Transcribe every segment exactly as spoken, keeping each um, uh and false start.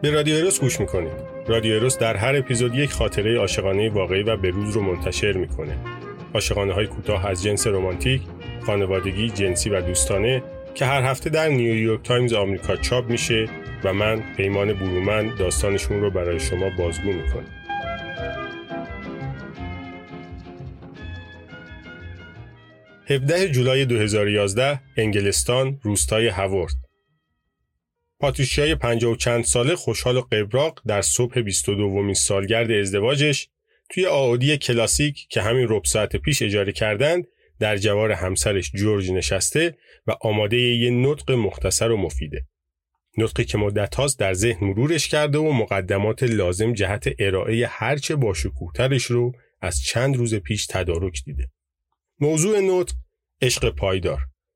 به رادیو ایروس گوش میکنید. رادیو ایروس در هر اپیزود یک خاطره عاشقانه واقعی و بروز رو منتشر میکنه. عاشقانه های کوتاه از جنس رمانتیک، خانوادگی، جنسی و دوستانه که هر هفته در نیویورک تایمز آمریکا چاپ میشه و من پیمان برومند داستانشون رو برای شما بازگو میکنم. هفدهم جولای دو هزار و یازده، انگلستان، روستای هاورد. پاتریشیای پنجاه و چند ساله خوشحال و قبراق در صبح بیست و دومین سالگرد ازدواجش توی آودی کلاسیک که همین ربع ساعت پیش اجاره کردند در جوار همسرش جورج نشسته و آماده یه نطق مختصر و مفیده. نطقی که مدت هاست در ذهن مرورش کرده و مقدمات لازم جهت ارائه هرچه باشکوه‌ترش رو از چند روز پیش تدارک دیده. موضوع نطق عشق پایدار.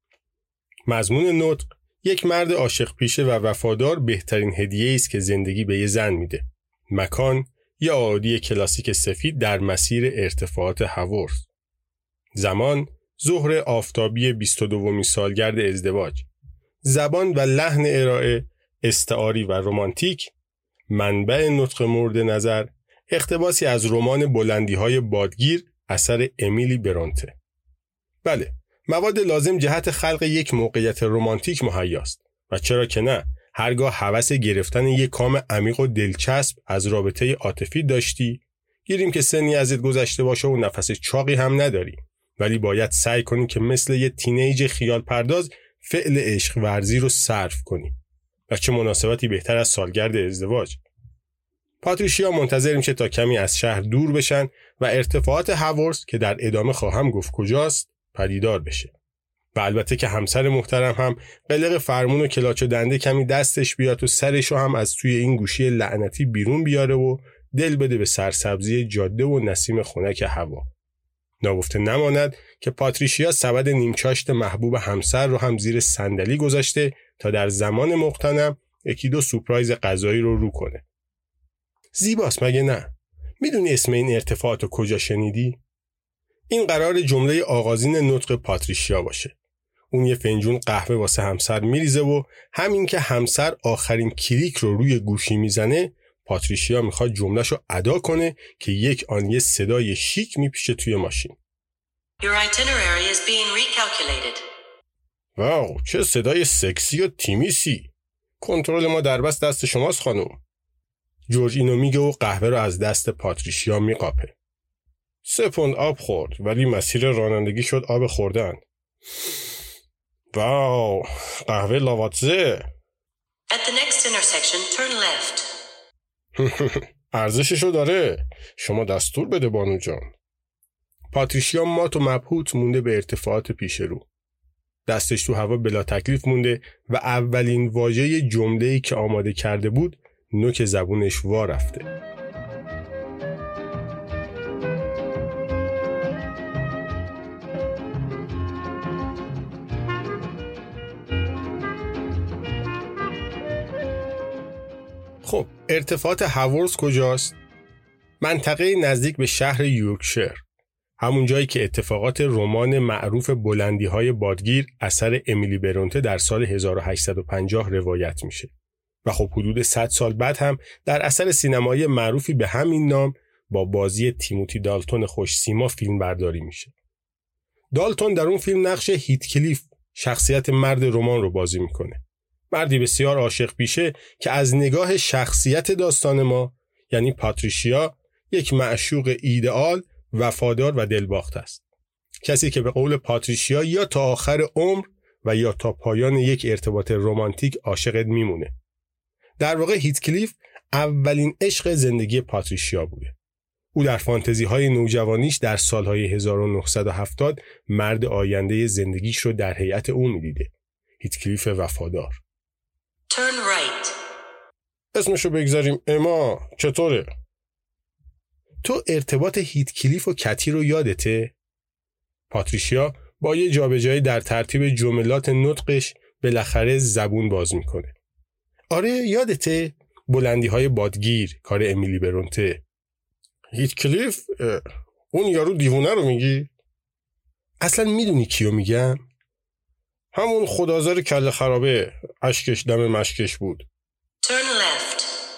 مضمون نطق یک مرد عاشق پیشه و وفادار بهترین هدیه است که زندگی به یه زن میده. مکان یه آودی کلاسیک سفید در مسیر ارتفاعات هاورد. زمان ظهر آفتابی بیست و دومین سالگرد ازدواج. زبان و لحن ارائه استعاری و رمانتیک. منبع نطق مورد نظر اقتباسی از رمان بلندی‌های بادگیر اثر امیلی برونته. بله، مواد لازم جهت خلق یک موقعیت رمانتیک مهیاست و چرا که نه، هرگاه هوس گرفتن یک کام عمیق و دلچسب از رابطه عاطفی داشتی، گیریم که سنی ازت گذشته باشه و نفس چاقی هم نداری، ولی باید سعی کنی که مثل یه تینیج خیال پرداز فعل عشق ورزی رو صرف کنی. و چه مناسبتی بهتر از سالگرد ازدواج. پاتریشیا منتظر میشه تا کمی از شهر دور بشن و ارتفاعات هاورد که در ادامه خواهم گفت کجاست پدیدار بشه. و البته که همسر محترم هم قلق فرمون و کلاچ و دنده کمی دستش بیاد و سرشو هم از توی این گوشی لعنتی بیرون بیاره و دل بده به سرسبزی جاده و نسیم خنک هوا. ناگفته نماند که پاتریشیا سبد نیمچاشت محبوب همسر رو هم زیر صندلی گذاشته تا در زمان مقتنم یکی دو سورپرایز غذایی رو رو کنه. زیباست مگه نه؟ میدونی اسم این ارتفاعات رو کجا شنیدی؟ این قرار جمله آغازین نطق پاتریشیا باشه. اون یه فنجون قهوه واسه همسر میریزه و همین که همسر آخرین کلیک رو روی گوشی میزنه، پاتریشیا میخواد جمله‌شو ادا کنه که یک آن یه صدای شیک میپیشه توی ماشین. Your itinerary is being recalculated. واو، چه صدای سکسی و تیمیسی. کنترل ما در بست دست شماست خانم. جورج اینو میگه و قهوه رو از دست پاتریشیا میقاپه. سه پوند آب خورد ولی مسیر رانندگی شد آب خوردن. واو، قهوه لاواتزه. At the next intersection, turn left. ارزششو داره. شما دستور بده بانو جان. پاتریشیا مات و مبهوت مونده به ارتفاعات پیش رو. دستش تو هوا بلا تکلیف مونده و اولین واژه جمله‌ای که آماده کرده بود نوک زبونش وا رفته. خب ارتفاعات هاورد کجاست؟ منطقه نزدیک به شهر یورکشیر، همون جایی که اتفاقات رمان معروف بلندی‌های بادگیر اثر امیلی برونته در سال هزار و هشتصد و پنجاه روایت میشه و خب حدود صد سال بعد هم در اثر سینمایی معروفی به همین نام با بازی تیموتی دالتون خوش‌سیما فیلم برداری میشه. دالتون در اون فیلم نقش هیتکلیف، شخصیت مرد رمان رو بازی میکنه. مردی بسیار عاشق پیشه که از نگاه شخصیت داستان ما یعنی پاتریشیا یک معشوق ایدئال، وفادار و دلباخته است. کسی که به قول پاتریشیا یا تا آخر عمر و یا تا پایان یک ارتباط رمانتیک عاشقت میمونه. در واقع هیتکلیف اولین عشق زندگی پاتریشیا بوده. او در فانتزی های نوجوانیش در سالهای هزار و نهصد و هفتاد مرد آینده زندگیش رو در هیئت او میدیده. هیتکلیف وفادار. Turn right. اسمشو بگذاریم اما. چطوره؟ تو ارتباط هیتکلیف و کتی رو یادته؟ پاتریشیا با یه جابجایی در ترتیب جملات نطقش بالاخره زبون باز میکنه. آره یادته؟ بلندی های بادگیر، کار امیلی برونته. هیتکلیف؟ اون یارو دیوونه رو میگی؟ اصلا میدونی کیو میگم؟ همون خدازار کله خرابه، اشکش دم مشکش بود. Turn left.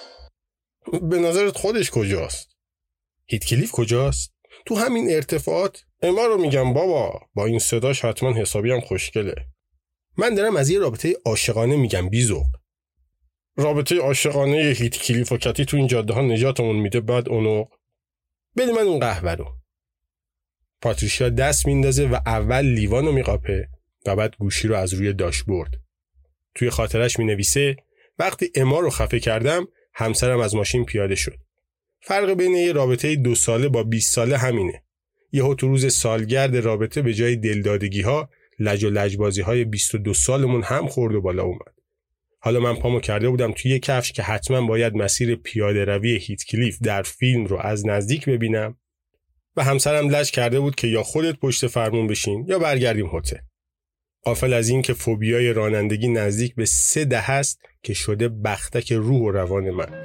به نظرت خودش کجاست؟ هیتکلیف کجاست؟ تو همین ارتفاعات؟ اما رو میگم بابا، با این صداش حتما حسابی هم خوشگله. من دارم از یه رابطه عاشقانه میگم بیزوق. رابطه عاشقانه هیتکلیف و کتی تو این جاده ها نجاتمون میده. بعد اونو بده من اون قهوه رو. پاتریشیا دست میندازه و اول لیوان رو میقاپه و بعد گوشی رو از روی داشبورد. توی خاطرش مینویسه وقتی اما رو خفه کردم همسرم از ماشین پیاده شد. فرق بین یه رابطه دو ساله با بیست ساله همینه. یهو تو روز سالگرد رابطه به جای دلدادگی ها لج و لجبازی های بیست و دو سالمون هم خورد و بالا اومد. حالا من پامو کرده بودم توی یه کفش که حتما باید مسیر پیاده روی هیتکلیف در فیلم رو از نزدیک ببینم و همسرم لج کرده بود که یا خودت پشت فرمون بشین یا برگردیم هتل. غافل از این که فوبیای رانندگی نزدیک به سه دهه است که شده بختک روح و روان من.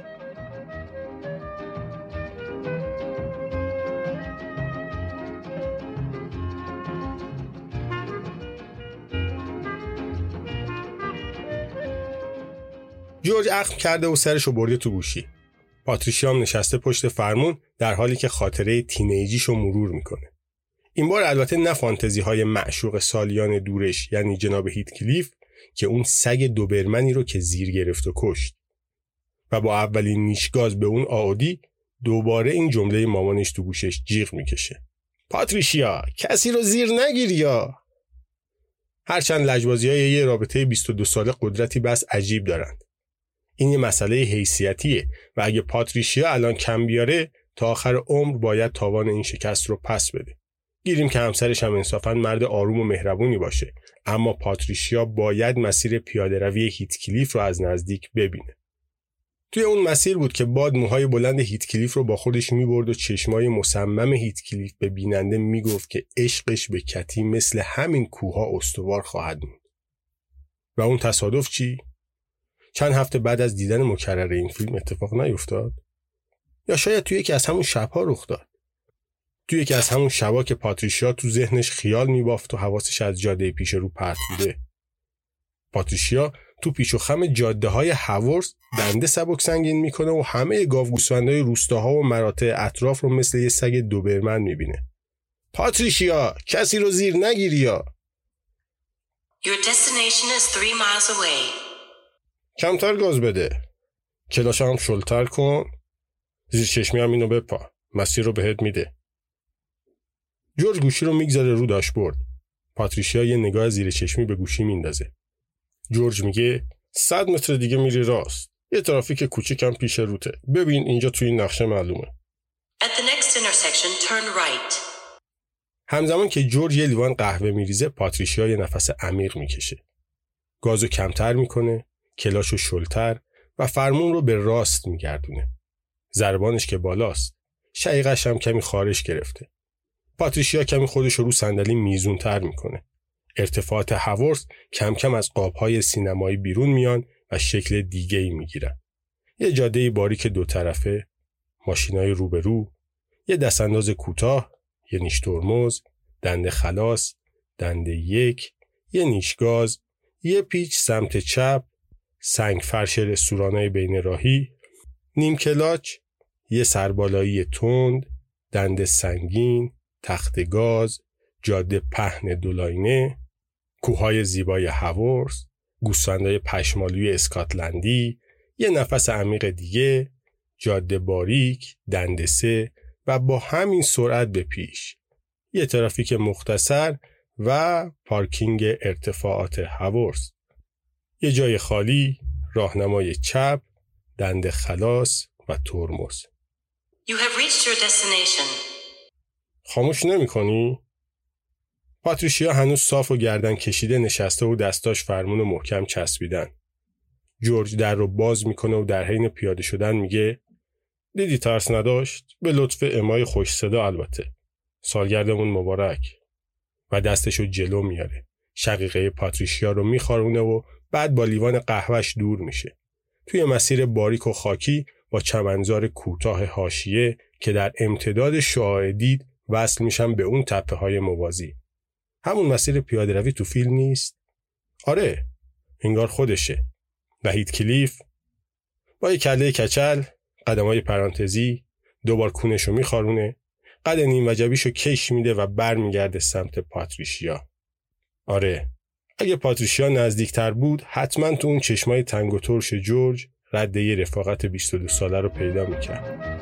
جورج اخم کرده و سرشو برده تو گوشی. پاتریشیا هم نشسته پشت فرمون در حالی که خاطره تینیجیشو مرور میکنه. این بار البته نه فانتزی های معشوق سالیان دورش یعنی جناب هیتکلیف که اون سگ دوبرمنی رو که زیر گرفت و کشت. و با اولین نیشگاز به اون آودی دوباره این جمله مامانش تو گوشش جیغ میکشه. پاتریشیا کسی رو زیر نگیر یا. هرچند لجبازی‌های یه رابطه بیست و دو ساله قدرتی بس عجیب دارند. این یه مسئله حیثیتیه و اگه پاتریشیا الان کم بیاره تا آخر عمر باید تاوان این شکست رو پس بده. گیریم که همسرش هم انصافاً مرد آروم و مهربونی باشه، اما پاتریشیا باید مسیر پیاده روی هیتکلیف رو از نزدیک ببینه. توی اون مسیر بود که باد موهای بلند هیتکلیف رو با خودش میبرد و چشمای مصمم هیتکلیف به بیننده میگفت که عشقش به کتی مثل همین کوها استوار خواهد موند. و اون تصادف چی؟ چند هفته بعد از دیدن مکرر این فیلم اتفاق نیفتاد؟ یا شاید توی یکی از همون شب‌ها رخ داد؟ توی یکی از همون شبا که پاتریشیا تو ذهنش خیال میبافت و حواسش از جاده پیش رو پرت بوده. پاتریشیا تو پیچ و خم جاده های هاورس دنده سبک سنگین میکنه و همه گاوگوسفندای روستاها و مراتع اطراف رو مثل یه سگ دوبرمن میبینه. پاتریشیا کسی رو زیر نگیری یا. Your destination is three miles away. کمتر گاز بده. کلاش هم شلتر کن. زیر چشمی هم اینو بپا. مسیر رو بهت میده. جورج گوشی رو میگذاره رو داشبورد. پاتریشیا یه نگاه زیر چشمی به گوشی میندازه. جورج میگه صد متر دیگه میری راست. یه ترافیک کوچیکم پیش روته. ببین اینجا توی این نقشه معلومه. At the next intersection, turn right. همزمان که جورج یه لیوان قهوه میریزه، پاتریشیا یه نفس عمیق میکشه. گازو کمتر میکنه، کلاشو شلتر و فرمون رو به راست میگردونه. ضربانش که بالاست. شقیقش هم کمی خارش گرفته. پاتریشیا کمی خودش رو صندلی میزون تر میکنه. ارتفاعات هاورس کم کم از قابهای سینمایی بیرون میان و شکل دیگه‌ای میگیرن. یه جاده باریک دو طرفه، ماشینای روبرو، یه دستانداز کوتاه، یه نیش ترمز، دنده خلاص، دنده یک، یه نیشگاز، یه پیچ سمت چپ، سنگ فرش رستورانای بین راهی، نیم کلاچ، یه سربالایی تند، دنده سنگین، تخت گاز، جاده پهن دولاینه، کوههای زیبای هاورس، گوسفندای پشمالوی اسکاتلندی، یه نفس عمیق دیگه، جاده باریک، دنده سه و با همین سرعت به پیش. یه ترافیک مختصر و پارکینگ ارتفاعات هاورس. یه جای خالی، راهنمای چپ، دنده خلاص و ترمز. You have reached your destination. خاموش نمی کنی؟ پاتریشیا هنوز صاف و گردن کشیده نشسته و دستاش فرمون محکم چسبیدن. جورج در رو باز میکنه و در حین پیاده شدن میگه دیدی ترس نداشت؟ به لطف امای خوش صدا البته. سالگردمون مبارک. و دستشو جلو میاره. شقیقه پاتریشیا رو میخارونه و بعد با لیوان قهوهش دور میشه. توی مسیر باریک و خاکی با چمنزار کوتاه حاشیه که در امتداد شعاع دید وصل میشن به اون تپه های موازی. همون مسیر پیاده روی تو فیلم نیست؟ آره، انگار خودشه. و هیتکلیف با یک کله کچل قدمای پرانتزی، دوبار کونشو میخارونه، قد نیم وجبیشو کش میده و برمیگرده سمت پاتریشیا. آره، اگه پاتریشیا نزدیکتر بود حتما تو اون چشمای تنگ و ترش جورج رده رفاقت بیست و دو ساله رو پیدا میکرد.